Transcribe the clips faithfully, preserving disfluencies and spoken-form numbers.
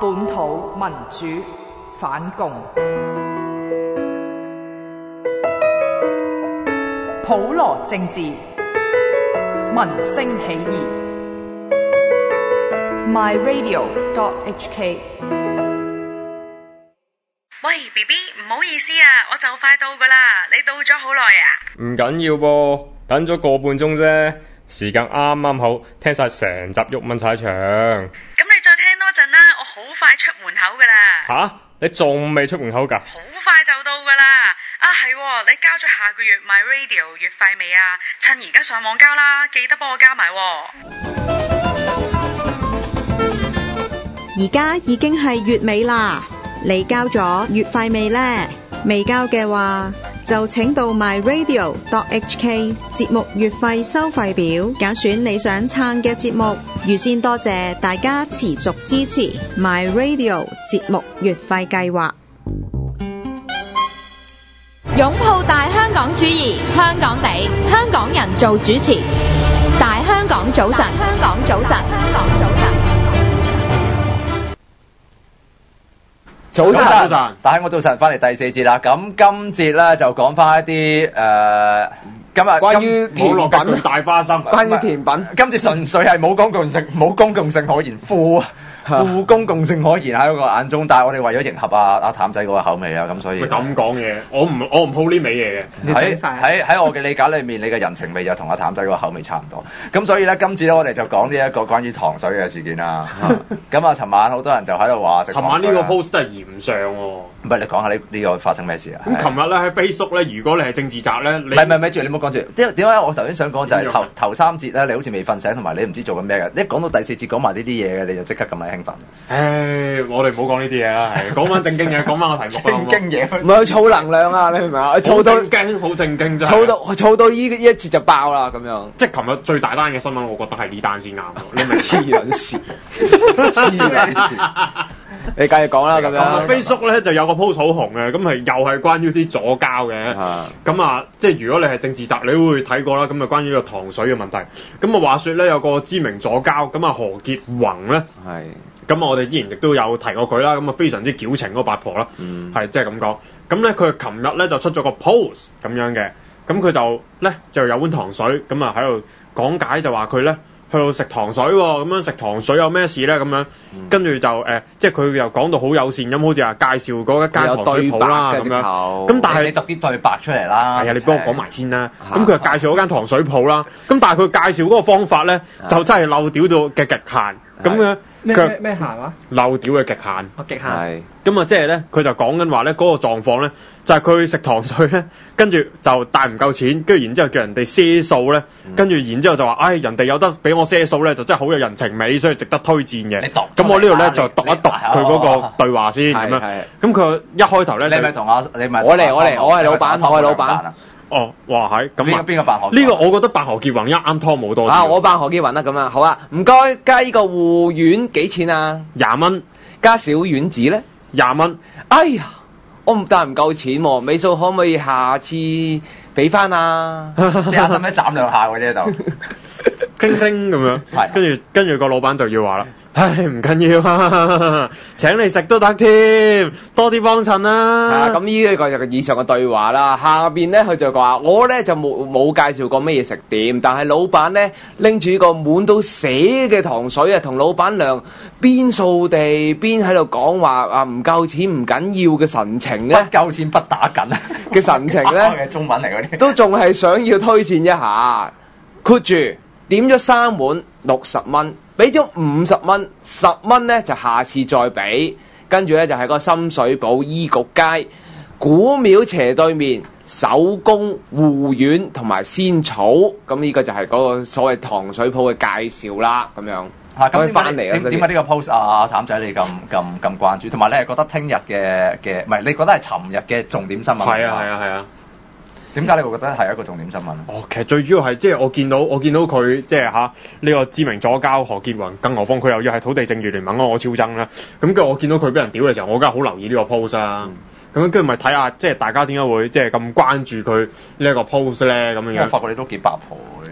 本土民主反共，普羅政治，民聲起義。my radio dot h k。 喂 B B， 唔好意思啊，我就快到噶啦，你到咗好耐啊？ 唔緊要噃，等咗個半鐘啫，時間啱啱好，聽晒成集鬱文踩場。 咁你再聽多陣啦，我好快出門口噶啦。 吓？你仲未出門口噶？ 好快就到噶啦。啊係，你交咗下個月 My Radio 月費未啊？趁而家上網交啦，記得幫我交埋。 而家已經係月尾啦，你交咗月費未呢？未交嘅話，就請到 my radio dot h k 節目月費收費表，揀選你想撐嘅節目。預先多謝大家持續支持 my radio 節目月費計劃。 擁抱大香港主義，香港地，香港人做主持。大香港早晨，香港早晨，香港早晨。 早晨，早晨，大家我早晨翻嚟第四節啦。咁今節咧就講翻一啲誒、呃，今日關於甜品大花生， 關於甜品， 今節純粹係冇公共性，冇公共性可言，負負公共性可言喺我眼中。但係我哋為咗迎合阿阿譚仔嗰個口味啊，咁所以咁講嘢，我唔我唔好呢味嘢嘅。 喺喺喺我嘅理解裏面，你嘅人情味就同阿譚仔嗰個口味差唔多。咁所以咧，今次咧我哋就講呢一個關於糖水嘅事件啦。咁啊，尋晚好多人就喺度話食糖水。 尋晚呢個 post 都係嫌上喎。 唔係，你講下呢呢個發生咩事啊？ 咁琴日咧喺 Facebook 咧，如果你係政治宅咧，你唔係唔係，咪住你唔好講住。點點解我頭先想講就係頭頭三節咧，你好似未瞓醒，同埋你唔知做緊咩嘅。一講到第四節講埋呢啲嘢嘅，你就即刻咁樣興奮。 唉，我哋唔好講呢啲嘢啦，係講翻正經嘢，講翻個題目啦。 正經嘢， 唔係儲能量啊！你明唔明啊？儲到驚，好正經真係。 儲到儲到依一節就爆啦咁樣。 即係琴日最大單嘅新聞，我覺得係呢單先啱。你咪黐撚線，黐撚線。你繼續講啦咁樣。 Facebook 咧就有個 post 好紅嘅，咁係又係關於啲左膠嘅。咁啊，即係如果你係政治宅，你會睇過啦。咁啊，關於個糖水嘅問題。咁啊，話說咧有個知名左膠，咁啊何潔宏咧。係。咁我哋之前亦都有提過佢啦，咁啊非常之矯情嗰個八婆啦，係即係咁講。咁咧佢琴日咧就出咗個 post 咁樣嘅，咁佢就咧就有碗糖水，咁啊喺度講解就話佢咧去到食糖水喎，咁樣食糖水有咩事咧？咁樣跟住就誒、呃，即係佢又講到好友善咁，好似話介紹嗰一間糖水鋪啦咁樣。咁但係你讀啲對白出嚟啦。 係啊，你幫我講埋先啦。咁佢又介紹嗰間糖水鋪啦。咁但係佢介紹嗰個方法咧，就真係漏屌到嘅極限。咁樣咩咩咩限啊？ 漏屌嘅極限。 哦，極限。係。 咁啊，即係咧，佢就講緊話咧，嗰個狀況咧，就係佢食糖水咧，跟住就帶唔夠錢，跟住然之後叫人哋賒數咧，跟住然之後就話，唉，人哋有得俾我賒數咧，就真係好有人情味，所以值得推薦嘅。咁我呢度咧就讀一讀佢嗰個對話先咁樣。咁佢一開頭咧， 你咪同阿你咪我嚟我嚟，我係老闆，我係老闆。 哦，哇係，咁啊邊個扮何？ 呢個我覺得扮何潔宏一啱拖冇多。 啊，我扮何潔宏啦，咁啊，好啊，唔該，加呢個護丸幾錢啊？ 廿蚊， 加小丸子咧？ 廿蚊。 哎呀，我唔但唔夠錢喎，尾數可唔可以下次俾翻啊？ 即係使唔使斬兩下喎呢度？ 叮叮咁樣，跟住跟住個老闆就要話啦。唉，唔緊要啊，請你食都得添，多啲幫襯啦。 咁呢一個就係以上嘅對話啦。下邊咧佢就話：我咧就冇冇介紹過乜嘢食店，但係老闆咧拎住個滿到瀉嘅糖水啊，同老闆娘邊掃地邊喺度講話啊，唔夠錢唔緊要嘅神情咧， 不夠錢不打緊嘅神情咧， 中文嚟嗰啲都仲係想要推薦一下，括住點咗三碗六十蚊。俾咗五十蚊，十蚊咧就下次再俾，跟住咧就係、是、個深水埗醫局街古廟斜對面手工護丸同埋仙草，咁呢個就係嗰個所謂糖水鋪嘅介紹啦，咁樣。 嚇咁點解點點解呢個 post 啊譚仔你咁咁咁關注？同埋你係覺得聽日嘅嘅唔係你覺得係尋日嘅重點新聞？ 係啊係啊係啊！ 點解你會覺得係一個重點新聞？ 哦，其實最主要係即係我見到我見到佢即係嚇呢個知名左膠何潔宏，更何況佢又要係土地正義聯盟，我超憎啦。咁跟住我見到佢俾人屌嘅時候，我梗係好留意呢個 post 啦。咁跟住咪睇下即係大家點解會即係咁關注佢呢一個 post 咧？咁樣樣。 我發覺你都幾八婆嘅。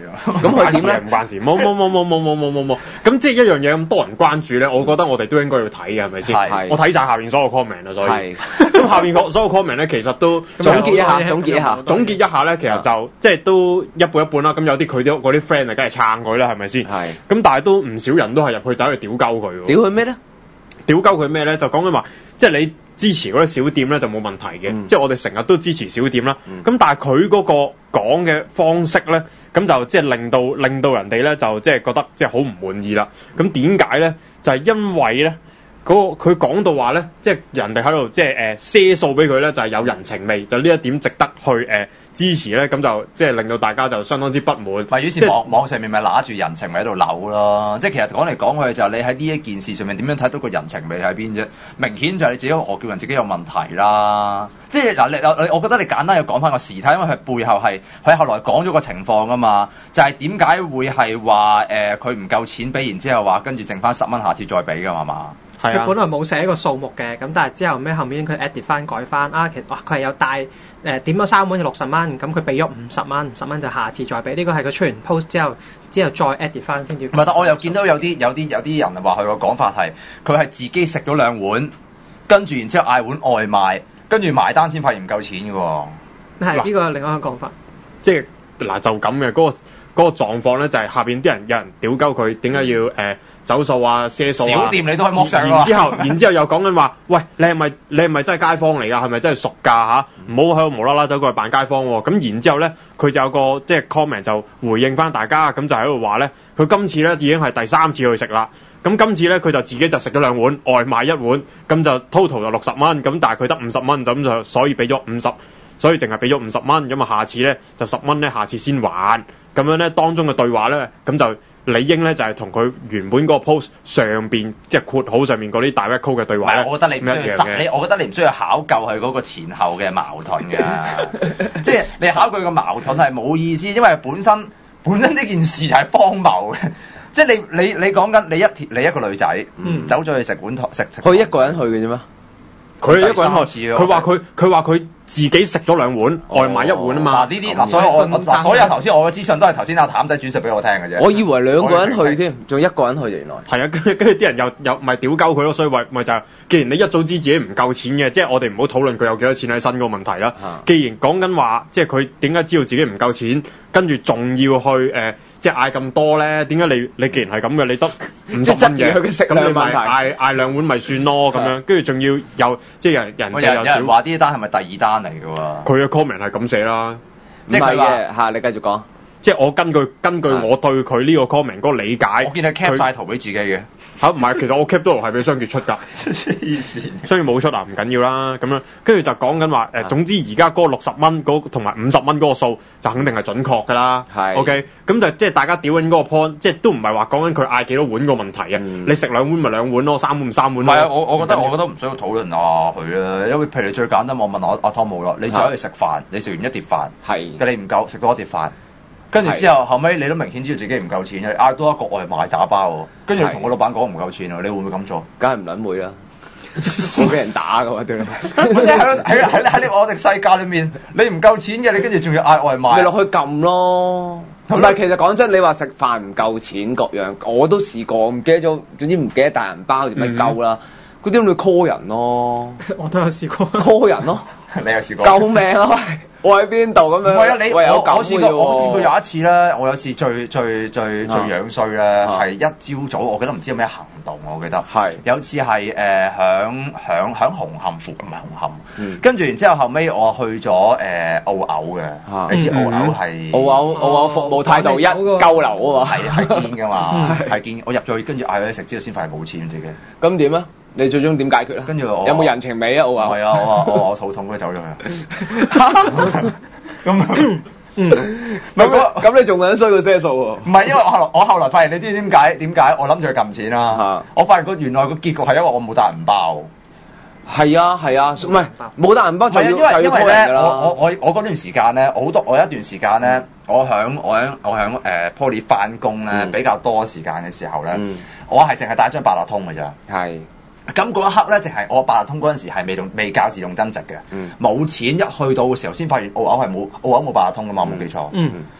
喎。 咁佢點咧？ 唔關事，冇冇冇冇冇冇冇冇冇。咁即係一樣嘢咁多人關注咧，我覺得我哋都應該要睇嘅，係咪先？ 係我睇晒下邊所有 comment 啦，所以係咁下邊所有 comment 咧，其實都總結一下，總結一下， 總結一下咧，其實就即係都一半一半啦。咁有啲佢啲嗰啲 friend 啊，梗係撐佢啦，係咪先？ 係。 咁但係都唔少人都係入去走去屌鳩佢喎。 屌佢咩咧？ 屌鳩佢咩咧？就講緊話，即係你支持嗰啲小店咧就冇問題嘅， 嗯、 即係我哋成日都支持小店啦。咁、嗯、但係佢嗰個講嘅方式咧，咁就即係令到令到人哋咧就即係覺得即係好唔滿意啦。咁點解咧？就係、是、因為咧。嗰個佢講到話咧，即係人哋喺度即係誒賒數俾佢咧，就係、是、有人情味，就呢一點值得去誒、呃、支持咧，咁就即係令到大家就相當之不滿。 咪於是網網上面咪揦住人情味喺度扭咯，即係其實講嚟講去就係你喺呢一件事上面點樣睇到個人情味喺邊啫？明顯就係你自己我叫人自己有問題啦。即係嗱，你我覺得你簡單要講翻個時態，因為佢背後係佢後來講咗個情況啊嘛，就係點解會係話誒佢唔夠錢俾，然之後話跟住剩翻十蚊，下次再俾㗎嘛嘛。 佢、啊、本來冇寫一個數目嘅，咁但係之後咩後面佢 edit 翻改翻啊，其實哇佢係有帶誒、呃、點咗三碗就六十蚊，咁佢俾咗五十蚊，十蚊就下次再俾。呢個係佢出完 post 之後，之後再 edit 翻先至。唔係， 但我又見到有啲有啲有啲人話佢個講法係，佢係自己食咗兩碗，跟住然之後嗌碗外賣，跟住埋單先發現唔夠錢嘅喎。 係呢、這個另外一個講法。 即係嗱就咁嘅嗰個嗰、那個狀況咧，就係、是、下邊啲人有人屌鳩佢，點解要誒？呃走數啊，賒數啊， 小店你都可以剝上。 然之後，然之後又講緊話，喂，你係咪你係咪真係街坊嚟㗎？係咪真係熟㗎嚇？唔好喺度無啦啦走過去扮街坊喎、啊。咁然之後咧，佢就有個即係 comment 就回應翻大家，咁就喺度話咧，佢今次咧已經係第三次去食啦。咁今次咧佢就自己就食咗兩碗外賣一碗，咁就 total 就六十蚊。咁但係佢得五十蚊，咁就所以俾咗五十，所以淨係俾咗五十蚊。咁啊，下次咧就十蚊咧，下次先還。咁樣咧當中嘅對話咧，咁就。理應咧就係同佢原本嗰個 post 上邊即係括號上面嗰啲 direct code 嘅對話咧， 我覺得你唔需要你，我覺得你唔需要考究佢嗰個前後嘅矛盾嘅，即係你考佢個矛盾係冇意思，因為本身本身呢件事就係荒謬嘅，即係你你你講緊你一你一個女仔、嗯、走咗去食碗食食， 佢一個人去嘅啫咩？ 佢一個人去，佢話佢佢話佢自己食咗兩碗、哦、外賣一碗啊嘛。 嗱呢啲嗱，所以我嗱所有頭先我嘅資訊都係頭先阿譚仔轉述俾我聽嘅啫。 我以為兩個人去添，仲一個人去原來。 係啊，跟住跟住啲人又又咪屌鳩佢咯，所以話咪就係、是，既然你一早知自己唔夠錢嘅，即係我哋唔好討論佢有幾多錢喺身嗰個問題啦。啊、既然講緊話，即係佢點解知道自己唔夠錢，跟住仲要去誒？呃即係嗌咁多咧，點解你你既然係咁嘅，你得五十蚊嘅，咁你咪嗌嗌兩碗咪算咯咁樣，跟住仲要有即係人人哋有人話呢單係咪第二單嚟嘅喎？ 佢嘅 comment 係咁寫啦， 即係嘅嚇，你繼續講。 即係我根據根據我對佢呢個 comment 嗰個理解， 我見佢 cap 晒圖俾自己嘅嚇，唔係其實我 cap 咗圖係俾商業出㗎， 黐線， 商業冇出啊，唔緊要啦，咁樣跟住就講緊話誒，總之而家嗰個六十蚊嗰同埋五十蚊嗰個數就肯定係準確㗎啦，係 OK，咁就即係大家屌緊嗰個 point，即係都唔係話講緊佢嗌幾多碗個問題啊，嗯、你食兩碗咪兩碗咯，三碗咪三碗咯。 唔係啊，我我覺得我覺得唔需要討論啊佢啊，因為譬如你最簡單，我問我阿湯姆咯，你走去食飯，你食完一碟飯，係，但你唔夠食多一碟飯。跟住之後，後尾你都明顯知道自己唔夠錢嘅，嗌多一個外賣打包喎。跟住你同個老闆講唔夠錢啊，你會唔會咁做？ 梗係唔撚會啦，會俾人打㗎嘛對。 即係喺喺喺喺我哋世界裏面，你唔夠錢嘅，你跟住仲要嗌外賣， 你落去撳咯。唔係，其實講真，你話食飯唔夠錢各樣，我都試過，唔記得咗，總之唔記得大人包點樣夠啦。嗰啲咪 call 人咯， 我都有試過 call 人咯， 你有試過？ 救命啊！我喺邊度咁樣？ 唔係啊，你我我，我試過，我試過有一次咧，我有一次最最最最樣衰咧，係、啊、一朝早，我記得唔知有咩行動，我記得係有次係誒響響響紅磡附近，唔係紅磡，嗯、跟住然之後後尾我去咗誒、呃、澳牛嘅，啊、你知澳牛係澳牛澳牛服務態度一鳩流啊嘛， 係係堅噶嘛，係堅。我入咗去跟住嗌佢食之後先發現冇錢自己。 咁點啊？你最終點解決咧？ 跟住我有冇人情味啊？我話係啊，我我我肚痛，佢走咗去。咁嗯，唔係咁你仲撚衰過賒數喎？ 唔係，因為我後來我後來發現，你知唔知點解？點解我諗住去撳錢啦？啊、我發現個原來個結局係因為我冇帶銀包。 係啊係啊，唔係冇帶銀包就要因為因為咧，我我我我嗰段時間咧，我好多我有一段時間咧，我響我響我響誒 Poly 翻工咧，比較多時間嘅時候咧，嗯、我係淨係帶張八達通嘅咋。係。咁嗰一刻咧，淨係我八達通嗰陣時係未動未較自動增值嘅，冇、嗯、錢一去到嘅時候先發現澳牛係冇澳牛冇八達通噶嘛，冇記錯。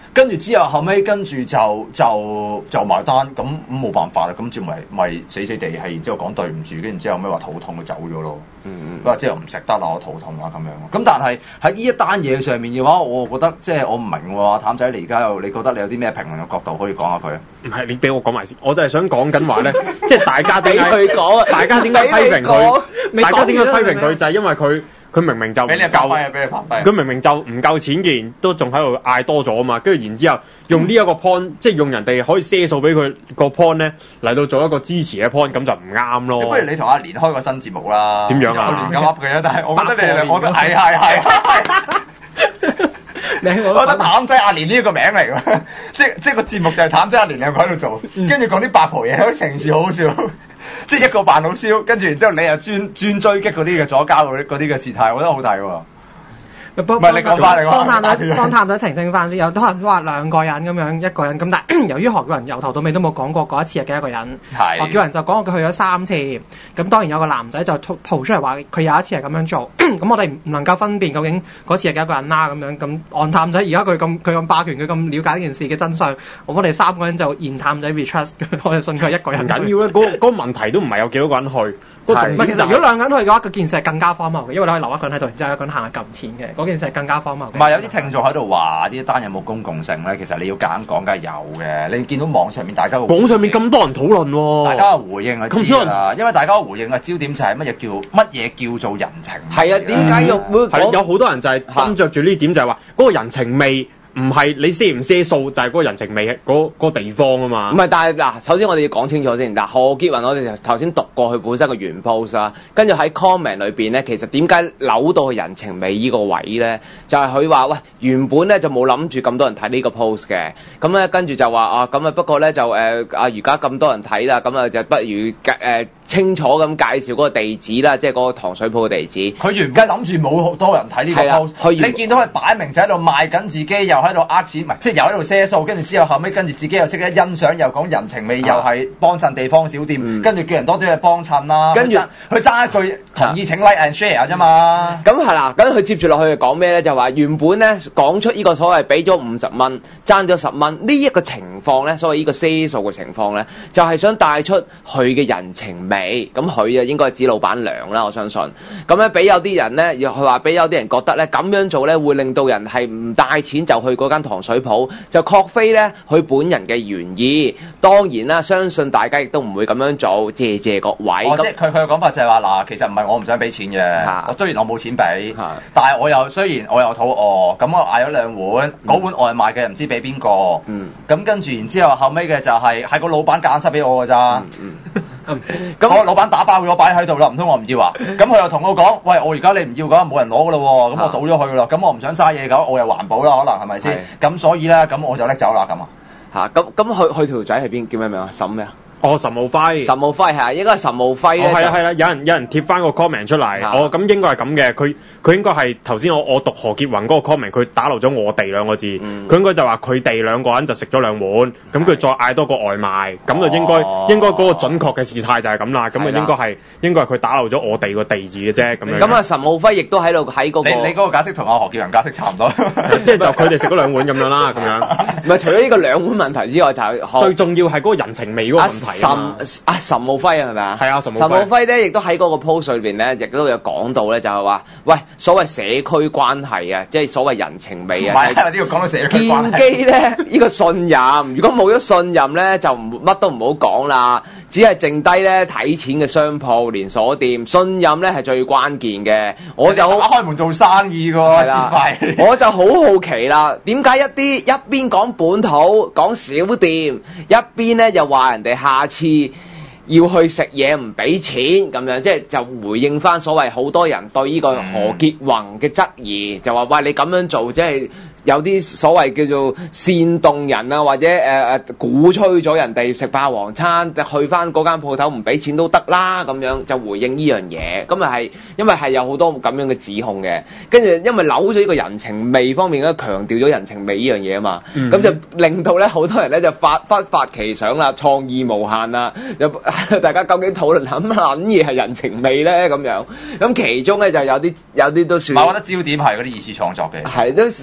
跟住之後後尾跟住就就就埋單，咁咁冇辦法啦，咁就咪咪死死地係，然之後講對唔住，跟住之後尾話肚痛就走咗咯。嗯嗯，不過之後唔食得啦，我肚痛啦咁樣。咁但係喺呢一單嘢上面嘅話，我覺得即係我唔明喎，譚仔你而家又你覺得你有啲咩評論嘅角度可以講下佢啊？ 唔係你俾我講埋先，我就係想講緊話咧，即係大家點解佢講， 大家點解批評佢？大家點解批評佢就係因為佢。佢明明就唔俾你發揮啊！俾你發揮。 佢明明就唔夠錢嘅，都仲喺度嗌多咗啊嘛。跟住然之後用呢一個 point，、嗯、即係用人哋可以賒數俾佢個 point 咧嚟到做一個支持嘅 point， 咁就唔啱咯。 不如你同阿蓮開個新節目啦。點樣啊？ 亂咁噏嘅，但係我覺得你哋，我覺得係係係。我覺得譚仔阿蓮呢一個名嚟㗎，即係即係個節目就係譚仔阿蓮兩個喺度做，跟住講啲八婆嘢，成件事好好笑。即係一個扮老蕭，跟住然之後你又專專追擊嗰啲嘅左膠嗰啲嗰啲嘅事態，我覺得好睇喎。唔係你講翻，你講幫探仔幫探仔澄清翻先，有多人都話兩個人咁樣一個人咁，但係由於何叫人由頭到尾都冇講過嗰一次係幾多個人，何叫人就講佢去咗三次，咁當然有個男仔就蒲出嚟話佢有一次係咁樣做，咁我哋唔能夠分辨究竟嗰次係幾多個人啦咁樣，咁按探仔而家佢咁佢咁霸權，佢咁了解呢件事嘅真相，我哋三個人就現探仔 retrust， 我就信佢一個人。 唔緊要啦，嗰嗰個問題都唔係有幾多個人去。 唔係，其實如果兩個人去嘅話，個件事係更加荒謬嘅，因為你可以留一個人喺度，然之後一個人行下撳錢嘅，嗰件事係更加荒謬。 唔係有啲聽眾喺度話呢一單有冇公共性咧？其實你要夾硬講，梗係有嘅。你見到網上面大家網上面咁多人討論喎， 大家嘅回應就知啦。因為大家嘅回應嘅焦點就係乜嘢叫乜嘢叫做人情？ 係啊，點解要會係有好多人就係斟酌住呢點，就係話嗰個人情味。唔係你賒唔賒數，就係、是、嗰個人情味嗰、那個地方啊嘛。 唔係，但係嗱，首先我哋要講清楚先。嗱，何潔雲我哋頭先讀過佢本身個原 post 啦，跟住喺 comment 裏邊咧，其實點解扭到人情味呢個位咧？就係佢話喂，原本咧就冇諗住咁多人睇呢個 post 嘅，咁咧跟住就話啊，咁啊不過咧就誒啊而家咁多人睇啦，咁啊就不如誒、呃、清楚咁介紹嗰個地址啦，即係嗰個糖水鋪嘅地址。 佢原本諗住冇好多人睇呢個 post，你見到佢擺明就喺度賣緊自己又。喺度呃錢，唔係即係又喺度賒數，跟住之後後尾跟住自己又識得欣賞，又講人情味，又係幫襯地方小店，跟住叫人多啲去幫襯啦。跟住佢爭一句同意請 like and share 啫嘛。 咁係啦，咁佢接住落去講咩咧？就話原本咧講出呢個所謂俾咗五十蚊，爭咗十蚊呢一個情況咧，所謂呢個賒數嘅情況咧，就係想帶出佢嘅人情味。咁佢啊應該係指老闆娘啦，我相信。咁咧俾有啲人咧，又佢話俾有啲人覺得咧咁樣做咧會令到人係唔帶錢就去嗰間糖水鋪，就確非咧佢本人嘅原意。當然啦，相信大家亦都唔會咁樣做，謝謝各位。 哦、即係佢佢嘅講法就係話嗱，其實唔係我唔想俾錢嘅，我雖然我冇錢俾，但係我又雖然我又肚餓，咁我嗌咗兩碗，嗰、嗯、碗外賣嘅唔知俾邊個，咁、嗯、跟住然之後後尾嘅就係、是、係個老闆夾硬塞俾我㗎咋。咁、嗯嗯嗯、我老闆打包咗擺喺度啦，唔通我唔要啊？咁佢又同我講：喂，我而家你唔要嘅話，冇人攞㗎咯喎，咁我倒咗佢㗎啦，咁我唔想嘥嘢㗎，我又環保啦，可能係咪先？咁所以咧，咁我就拎走啦，咁啊。 嚇，咁咁佢佢條仔係邊叫咩名啊？沈咩啊？ 哦，岑敖輝， 岑敖輝係應該係岑敖輝咧。 哦，係啦係啦，有人有人貼翻個 comment 出嚟。哦，咁應該係咁嘅。佢佢應該係頭先我我讀何潔雲嗰個 comment，佢打漏咗我哋兩個字。佢、嗯、應該就話佢哋兩個人就食咗兩碗，咁佢再嗌多個外賣，咁就應該、哦、應該嗰個準確嘅事態就係咁啦。咁啊應該係應該係佢打漏咗我哋個地址嘅啫。咁樣。咁啊，岑敖輝亦都喺度喺嗰個。 你你嗰個解釋同阿何潔雲解釋差唔多， 即係就佢哋食咗兩碗咁樣啦，咁樣。 唔係除咗呢個兩碗問題之外，就係最重要係嗰個人情味嗰個問題啊。 啊，岑敖輝係咪啊？ 係啊，岑敖輝。 岑敖輝咧，亦都喺嗰個 post 裏邊咧，亦都有講到咧，就係話，喂，所謂社區關係啊，即係所謂人情味啊。 唔係，呢個講到社區關係。 建基咧，呢個信任，如果冇咗信任咧，就唔乜都唔好講啦，只係剩低咧睇錢嘅商鋪連鎖店，信任咧係最關鍵嘅。我就打開門做生意㗎喎， 我就好好奇啦，點解一啲一邊講本土講小店，一邊咧又話人哋下次要去食嘢唔俾錢咁樣，即係就回應翻所謂好多人對呢個何潔雲嘅質疑，就話喂，你咁樣做即係有啲所謂叫做煽動人啊，或者誒誒、呃、鼓吹咗人哋食霸王餐，去翻嗰間鋪頭唔俾錢都得啦，咁樣就回應呢樣嘢。咁啊係因為係有好多咁樣嘅指控嘅，跟住因為扭咗呢個人情味方面咧，強調咗人情味呢樣嘢啊嘛，咁、嗯、就令到咧好多人咧就發忽發奇想啦，創意無限啦，就大家究竟討論下乜撚嘢係人情味咧咁樣。咁其中咧就有啲有啲都算， 我覺得焦點係嗰啲二次創作嘅， 係都其中。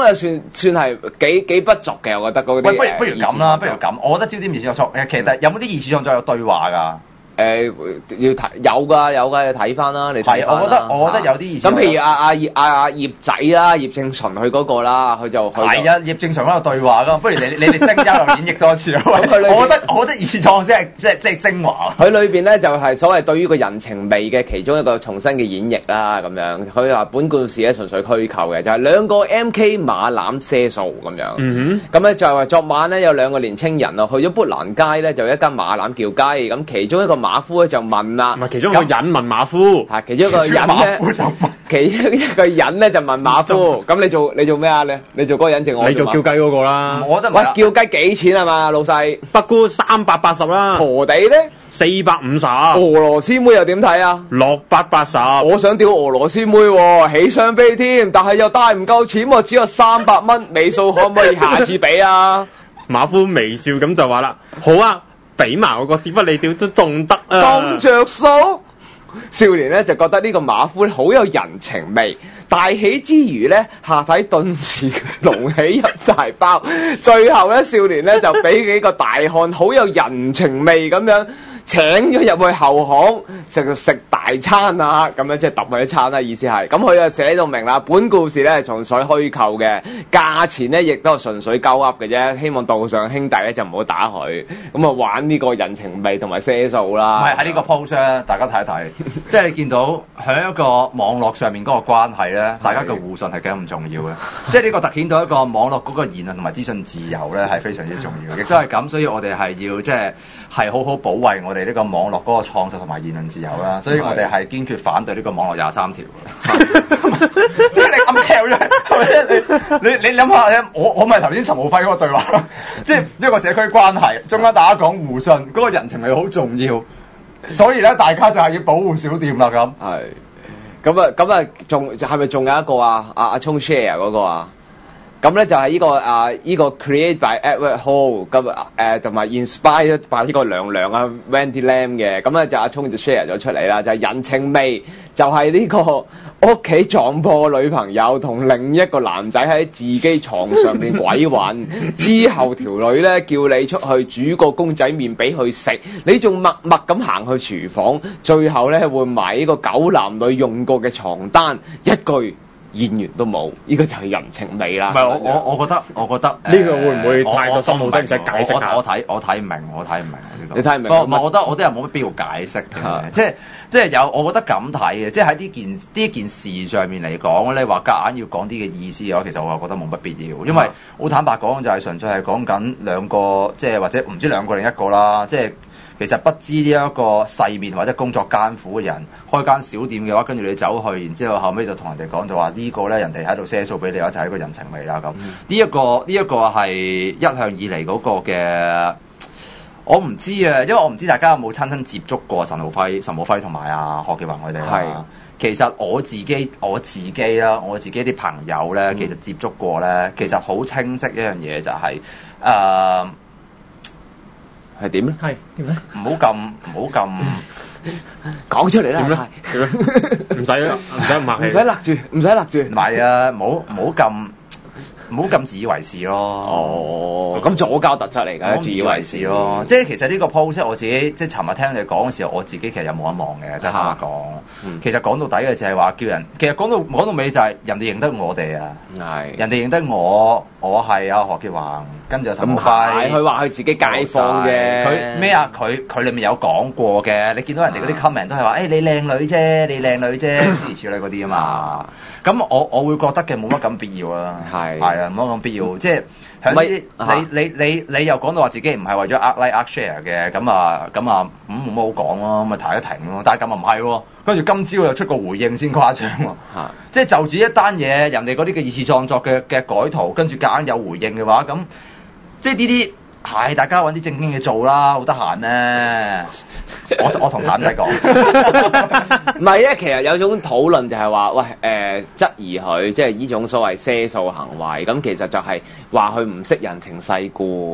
又算算係幾幾不俗嘅，我覺得嗰啲。 喂，不如不如咁啦，不如咁，我覺得焦點二次創作誒，其實有冇啲二次創作有對話㗎？ 誒、呃、要睇有㗎有㗎，你睇翻啦，你睇。係， 我覺得我覺得有啲咁，譬如阿阿葉阿阿葉仔啦，葉正淳佢嗰個啦，佢就係啊，葉正淳嗰個對話㗎，不如你你哋聲優又演繹多次啊！我覺得我覺得二次創作先係即係即係精華。 佢裏邊咧就係、是、所謂對於個人情味嘅其中一個重新嘅演繹啦，咁樣佢話本故事咧純粹虛構嘅，就係、是、兩個 M K 馬攬賒數咁樣。嗯哼。咁咧就係話昨晚咧有兩個年青人啊，去咗砵蘭街咧就一間馬攬叫雞，咁其中一個馬夫咧就問。唔係其中一個人問馬夫， 係其中一個人咧，其中一個人咧就問馬夫，咁你做你做咩啊？你你做嗰個人定我？ 你做叫雞嗰個啦。 我覺得喂叫雞幾錢啊嘛，老細？ 北姑三百八十啦。 陀地咧四百五十。 俄羅斯妹又點睇啊？ 六百八十。 我想釣俄羅斯妹喎，起雙飛添，但係又帶唔夠錢喎，只有三百蚊，尾數可唔可以下次俾啊？ 馬夫微笑咁就話啦，好啊。俾埋我個屎忽你屌都仲得啊！ 咁着數，少年咧就覺得呢個馬夫好有人情味，大喜之餘咧下體頓時隆起一大包，最後咧少年咧就俾幾個大漢好有人情味咁樣請咗入去後巷食食大餐啊，咁樣即係揼佢一餐啦，意思係咁佢就寫到明啦。本故事咧係純粹虛構嘅，價錢咧亦都係純粹鳩噏嘅啫。希望道上兄弟咧就唔好打佢，咁啊玩呢個人情味同埋賒數啦。 唔係喺呢個 post 咧，大家睇一睇，即係你見到喺一個網絡上面嗰個關係咧，大家嘅互信係幾咁重要嘅。即係呢個凸顯到一個網絡嗰個言論同埋資訊自由咧係非常之重要，亦都係咁，所以我哋係要即係係好好保衛我哋呢個網絡嗰個創作同埋言論自由啦。所以我哋係堅決反對呢個網絡廿三條嘅。你咁跳咗，你你你諗下咧，我我咪頭先陳浩輝嗰個對話，即係一個社區關係，中間大家講互信，嗰、那個人情味好重要，所以咧大家就係要保護小店啦咁。 係，咁啊咁啊，仲係咪仲有一個啊？阿阿聰 share 嗰個啊？咁咧就係呢、這個啊呢、這個 create by Edward Hall 咁誒同埋 inspired by 呢個娘娘啊 Wendy Lam 嘅，咁咧就阿聰就 share 咗出嚟啦，就係、是、人情味，就係、是、呢個屋企撞破女朋友同另一個男仔喺自己床上邊鬼混之後，條女咧叫你出去煮個公仔麵俾佢食，你仲默默咁行去廚房，最後咧會買呢個狗男女用過嘅床單，一句演員都冇，呢、這個就係人情味啦。 唔係我我我覺得我覺得呢、 呃、個會唔會太過深奧？使唔使解釋下？ 我睇我睇唔明，我睇唔明呢、這個。 你睇唔明？ 唔係，我覺得我都係冇乜必要解釋嘅。即係即係有，我覺得咁睇嘅。即係喺呢件呢件事上面嚟講咧，話夾硬要講啲嘅意思嘅話，其實我係覺得冇乜必要。因為好坦白講，就係純粹係講緊兩個，即係或者唔知兩個定一個啦，即係。其實不知呢一個世面或者工作艱苦嘅人開間小店嘅話，跟住你走去，然之後後尾就同人哋講就話呢個咧，人哋喺度賒數俾你，就係一個人情味啦咁。呢一、嗯這個呢一、這個係一向以嚟嗰個嘅，我唔知啊，因為我唔知大家有冇親身接觸過陳浩輝、陳浩輝同埋阿何潔華佢哋啦。係，其實我自己我自己啦，我自己啲朋友咧，其實接觸過咧，其實好清晰一樣嘢就係、是、誒。呃係點咧？ 係點咧？ 唔好咁，唔好咁講出嚟啦！ 點咧？點咧？唔使啦，唔使咁客氣， 唔使勒住，唔使勒住。 唔係啊，唔好唔好咁，唔好咁自以為是咯。 哦，咁左膠突出嚟㗎， 自以為是咯。即係其實呢個 post 我自己即係尋日聽你講嘅時候，我自己其實有望一望嘅，即係坦白講。其實講到底嘅就係話叫人，其實講到講到尾就係人哋認得我哋啊，係人哋認得我，我係阿何潔華。跟住陳浩輝， 佢話佢自己解放嘅， 佢咩啊？佢佢裏面有講過嘅，你見到人哋嗰啲 comment 都係話，誒、欸、你靚女啫，你靚女啫，諸如此類嗰啲啊嘛。咁我我會覺得嘅冇乜咁必要啦，係係啊，冇乜咁必要，即係響呢啲你你你你又講到話自己唔係為咗呃 like 呃 share 嘅，咁啊咁啊咁冇乜好講咯，咁咪停一停咯。但係咁啊唔係喎，跟住今朝又出個回應先誇張喎，即係就住一單嘢，人哋嗰啲嘅二次創作嘅嘅改圖，跟住夾硬有回應嘅話，咁。即係呢啲係大家揾啲正經嘢做啦，好得閒咩？我我同譚仔講， 唔係咧，其實有種討論就係話，喂誒、呃、質疑佢即係呢種所謂賒數行為，咁其實就係話佢唔識人情世故，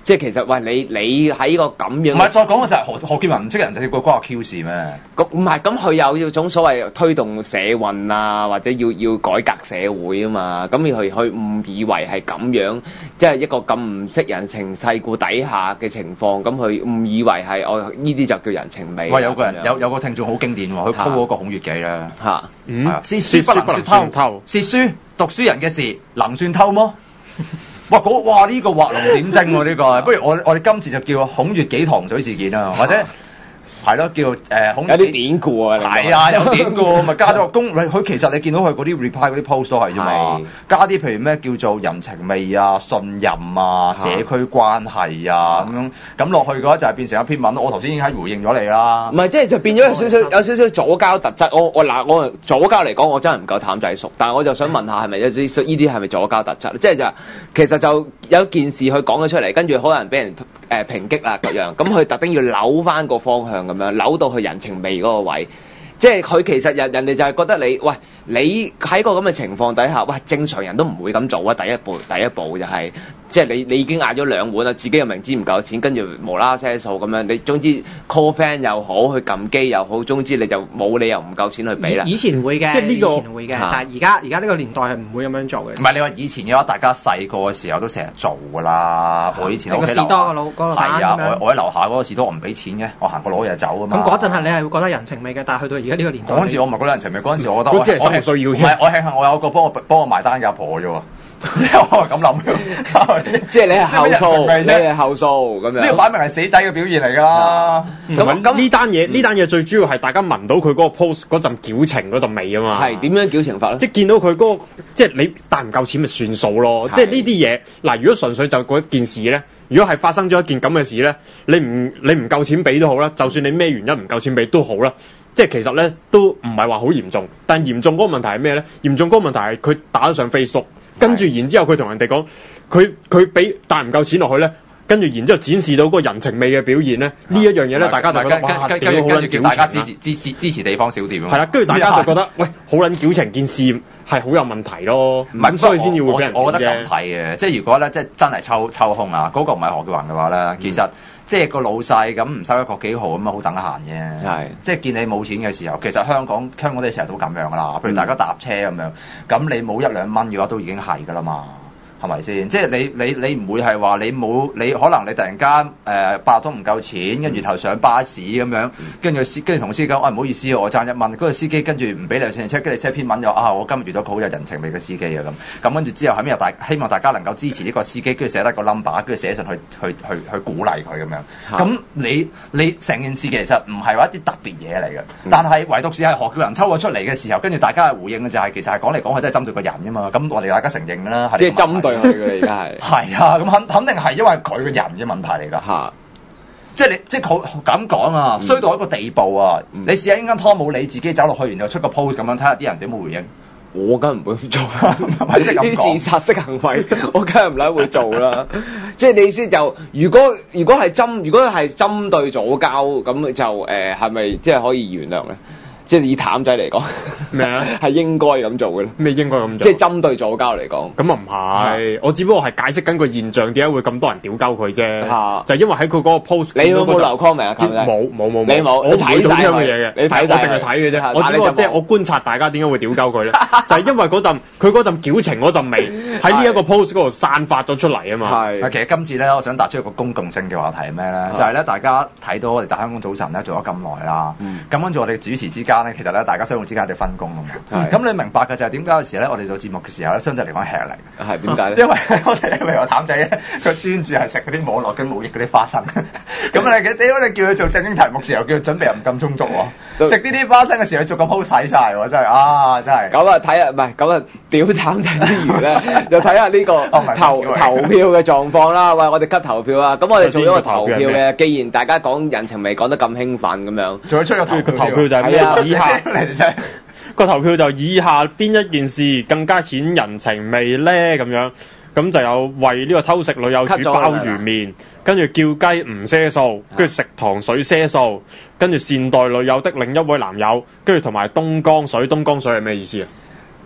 即係其實喂，你你喺個咁樣， 唔係再講嘅就係何何建文唔識人就係關我 Q 事咩？ 咁唔係咁，佢有要種所謂推動社運啊，或者要要改革社會啊嘛。咁佢佢誤以為係咁樣，即係一個咁唔識人情世故底下嘅情況，咁佢誤以為係哦呢啲就叫人情味。 喂，有個人有有個聽眾好經典喎，佢 po 嗰個孔乙己咧嚇， 嗯， 竊書不能説偷，竊書讀書人嘅事能算偷麼？哇！嗰哇呢、這個畫龍點睛喎呢個，不如我我哋今次就叫孔乙己糖水事件啦，或者係咯叫誒、呃、孔乙己有啲典故啊， 係啊有典故，咪加咗個公，佢其實你見到佢嗰啲 reply 嗰啲 post 都係啫嘛，加啲譬如咩叫做人情味啊、信任啊、社區關係啊咁樣，咁落去嘅話就係變成一篇文。我頭先已經喺回應咗你啦， 唔係即係就變咗有少少有少少左膠特質。我我嗱我左膠嚟講，我真係唔夠譚仔熟，但係我就想問下係咪有啲呢啲係咪左膠特質？即係就其實就有件事佢講咗出嚟，跟住可能俾人誒抨擊啦各樣，咁佢特登要扭翻個方向咁樣，扭到去人情味嗰個位。即係佢其實人人哋就係覺得你，喂，你喺個咁嘅情況底下，喂，正常人都唔會咁做啊！第一步，第一步就係、是，即係你你已經嗌咗兩碗啦，自己又明知唔夠錢，跟住無啦啦賒數咁樣，你總之 call friend 又好，去撳機又好，總之你就冇理由唔夠錢去俾啦。 以前會嘅， 即係呢個以前會嘅，但係而家而家呢個年代係唔會咁樣做嘅。 唔係你話以前嘅話，大家細個嘅時候都成日做噶啦。我以前屋企樓個士多個老嗰個板係啊， 咁樣我我喺樓下嗰個士多，我唔俾錢嘅，我行過攞嘢走啊嘛。 咁嗰陣係你係會覺得人情味嘅，但係去到而家呢個年代， 嗰陣時我唔係覺得人情味，嗰陣時我覺得嗰陣時係我生活需要嘅唔係我慶幸我有個幫我幫我埋單嘅阿婆啫喎，即係我係咁諗嘅。 即係你係後數， 呢你係後數咁樣。 呢個擺明係死仔嘅表現嚟㗎啦。 咁咁呢單嘢呢單嘢最主要係大家聞到佢嗰個 post 嗰陣矯情嗰陣味啊嘛。 係點樣矯情法咧？ 即係見到佢嗰個，即係你帶唔夠錢咪算數咯。即係呢啲嘢嗱，如果純粹就嗰件事咧，如果係發生咗一件咁嘅事咧，你唔你唔夠錢俾都好啦，就算你咩原因唔夠錢俾都好啦。即係其實咧都唔係話好嚴重，但嚴重嗰個問題係咩咧？嚴重嗰個問題係佢打咗上 Facebook， 跟住然之後佢同人哋講，佢佢俾帶唔夠錢落去咧，跟住然之後展示到嗰個人情味嘅表現咧，呢一樣嘢咧，大家就覺得哇， 跟屌好撚矯情啊！ 大家支持支持支持地方小店啊！ 係啦，跟住大家就覺得喂，好撚矯情，件事係好有問題咯。 唔係， 所以先至會俾人我我覺得咁嘅。 睇嘅，即係如果咧，即係真係抽抽空啊，嗰個唔係何建宏嘅話咧，其實。即係個老細咁唔收一個幾毫咁啊，好等閒嘅。係，即係見你冇錢嘅時候，其實香港香港啲成日都咁樣噶啦。譬如大家搭車咁樣，咁你冇一兩蚊嘅話，都已經係噶啦嘛。係咪先？即係你你你唔會係話你冇你可能你突然間誒八達通唔夠錢，跟住頭上巴士咁樣，跟住司跟住同司機講，喂，唔好意思，我爭一蚊。嗰個司機跟住唔俾你上車，跟住寫篇文又啊，我今日遇到個好有人情味嘅司機啊咁。咁跟住之後，後面又大希望大家能夠支持呢個司機，跟住寫得個 number，跟住寫上去去去去，去鼓勵佢咁樣。咁你你成件事其實唔係話一啲特別嘢嚟嘅，但係唯獨是係何叫人抽咗出嚟嘅時候，跟住大家嘅回應嘅就係、是、其實係講嚟講去都係針對個人啫嘛。咁我哋大家承認啦， 即係針對。佢嘅而家係係啊，咁肯肯定係因為佢個人嘅問題嚟㗎嚇，即係你即係好咁講啊，衰到一個地步啊！嗯、你試下一間湯姆你自己走落去，然後出個 post 咁樣睇下啲人點會回應。 我梗係唔會咁做啦，呢啲自殺式行為，我梗係唔撚會做啦。即係你意思就，如果如果係針，如果係針對左膠咁就誒係咪即係可以原諒咧？即係以譚仔嚟講， 咩啊？ 係應該咁做嘅咧？ 咩應該咁做？ 即係針對左膠嚟講， 咁啊唔係，我只不過係解釋緊個現象，點解會咁多人屌鳩佢啫？就係因為喺佢嗰個 post， 你有冇留 comment 啊？ 冇冇冇， 你冇， 我睇到咁嘅嘢嘅， 你睇我淨係睇嘅啫。我只不過即係我觀察大家點解會屌鳩佢咧，就係因為嗰陣佢嗰陣矯情嗰陣味喺呢一個 post 嗰度散發咗出嚟啊嘛。 係，其實今次咧，我想突出一個公共性嘅話題係咩咧？就係咧，大家睇到我哋大香港早晨咧做咗咁耐啦，咁跟住我哋主持之間咧，其實咧大家相互之間有啲分工啊嘛。咁你明白嘅就係點解有時咧，我哋做節目嘅時候咧，相對嚟講吃力。 係點解咧？ 因為我哋譬如話譚仔咧，佢專注係食嗰啲網絡跟冇益嗰啲花生。咁你嘅屌你叫佢做正經題目時候，叫佢準備又唔咁充足喎。食呢啲花生嘅時候，做個 post 睇曬喎，真係啊，真係。 咁啊睇下，唔係咁啊屌譚仔之餘咧，就睇下呢個投投票嘅狀況啦。喂，我哋 cut 投票啊！咁我哋做咗個投票嘅，既然大家講人情味講得咁興奮咁樣， 仲要出個投票。 投票就係咩？以下個投票就以下邊一件事更加顯人情味咧？咁樣咁就有為呢個偷食女友煮鮑魚麵，跟住叫雞唔賒數，跟住食糖水賒數，跟住善待女友的另一位男友，跟住同埋東江水。東江水係咩意思啊？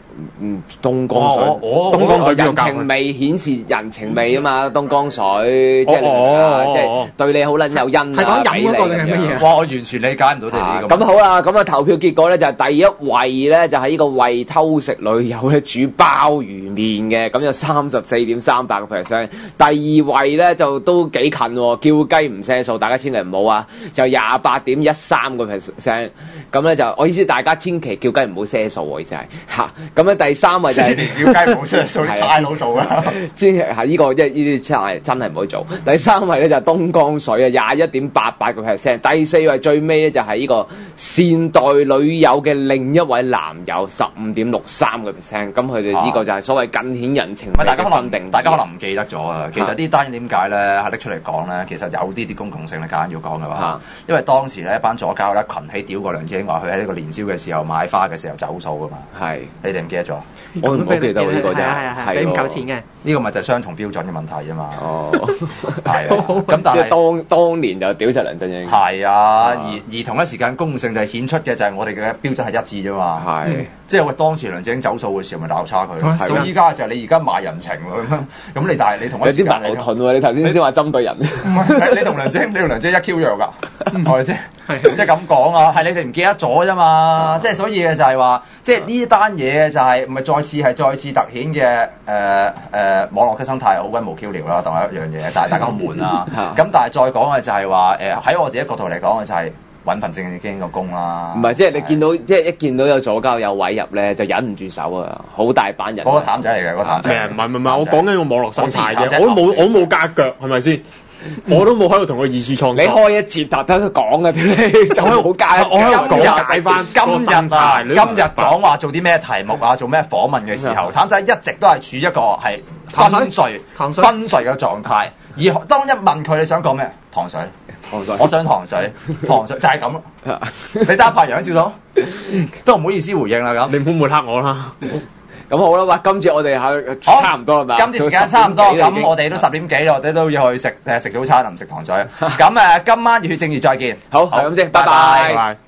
嗯，東江水， 我我東江水邊個人教情味顯示人情味啊嘛，東江水，即係你哦即係對你好撚有恩係講啊， 飲嗰個定係乜嘢啊？ 哇！我完全理解唔到你哋呢個。 咁好啦，咁啊投票結果咧就係第一位咧就係呢個為偷食女友咧煮鮑魚麵嘅，咁就三十四點三八個 percent。第二位咧就都幾近喎，叫雞唔賒數，大家千祈唔好啊，就廿八點一三個 percent。咁咧就我意思，大家千祈叫雞唔好賒數喎，意思係嚇。咁咧第三位就係、是、 叫雞唔好賒數，差佬做啦。 先係呢個，即係呢啲真係真係唔好做。第三位咧就係東江水啊，廿一點八八個 percent。第四位最尾咧就係呢個善待女友嘅另一位男友，十五點六三個 percent。咁佢哋呢個就係所謂更顯人情味嘅新定義。 大家可能唔記得咗啊。其實呢單嘢點解咧係拎出嚟講咧？其實有啲啲公共性咧，梗係要講嘅話。因為當時咧一班左膠咧群起屌過梁振英，話佢喺呢個年宵嘅時候買花嘅時候走數噶嘛。係，你哋唔記得咗？ 我唔好記得呢個啫， 係啊係啊，俾唔夠錢嘅。 呢個咪就係雙重標準嘅問題啊嘛。 哦， 係啊。咁但係當當年就屌柒梁振英。 係啊，而而同一時間公共性就係顯出嘅就係我哋嘅標準係一致啫嘛。係，即係我當時梁振英走數嘅時候咪鬧叉佢。所以依家就係你而家賣人情喎。咁你但係你同一時間有啲矛盾喎，你頭先先話針對人。 唔係，你同梁振英，你同梁振英一 Q 樣㗎，係咪先？即係咁講啊，係你哋唔記得咗啫嘛。即係所以嘅就係話，即係呢單嘢就係唔係再次係再次突顯嘅誒誒網絡嘅生態好鬼無 Q 聊啦，當係一樣嘢。但係大家好悶啦。咁但係再講嘅就係話誒喺我自己角度嚟講嘅就係揾份正經嘅工啦。 唔係，即係你見到即係一見到有左膠有位入咧，就忍唔住手啊！好大班人。 嗰個譚仔嚟嘅，嗰個譚仔。 唔係唔係，我講緊個網絡生態啫。我都冇我都冇隔腳，係咪先？我都冇喺度同佢二次創作。 你開一節特登講嘅，你就喺度好介。 我喺度講解翻今日啊，今日講話做啲咩題目啊，做咩訪問嘅時候，譚仔一直都係處於一個係昏睡、昏睡嘅狀態。而當一問佢你想講咩，糖水，糖水，我想糖水，糖水就係咁咯。你得一排樣笑到，都唔好意思回應啦咁。 你唔好抹黑我啦。 咁好啦，哇！今次我哋係差唔多係咪？ 今次時間差唔多，咁我哋都十點幾啦，我哋都要去食誒食早餐，唔食糖水。咁誒，今晚熱血正義再見。 好，係咁先，拜拜。